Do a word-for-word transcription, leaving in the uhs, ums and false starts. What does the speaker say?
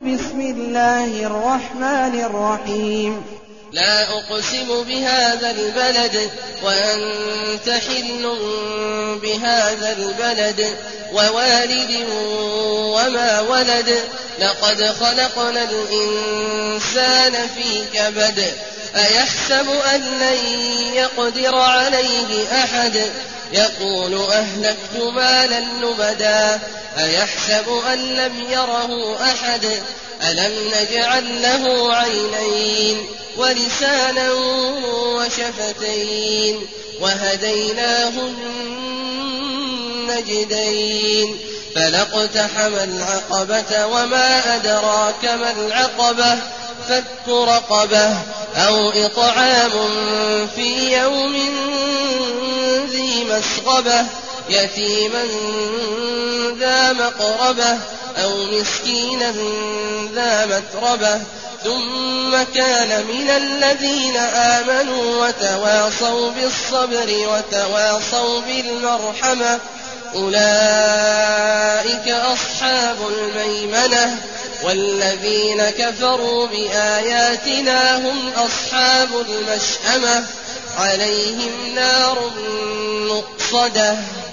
بسم الله الرحمن الرحيم لا أقسم بهذا البلد وأنت حل بهذا البلد ووالد وما ولد لقد خلقنا الإنسان في كبد أيحسب أن لن يقدر عليه أحد يقول أهلكت مالا لبدا أيحسب أن لم يره أحد ألم نجعل له عينين ولسانا وشفتين وهديناه النجدين فلاقتحم العقبة وما أدراك ما العقبة فك رقبة أو إطعام في يوم ذي مسغبة يتيما ذا مقربة أو مسكينا ذا متربة ثم كان من الذين آمنوا وتواصوا بالصبر وتواصوا بالمرحمة أولئك أصحاب الميمنة والذين كفروا بآياتنا هم أصحاب المشأمة عليهم نار مؤصدة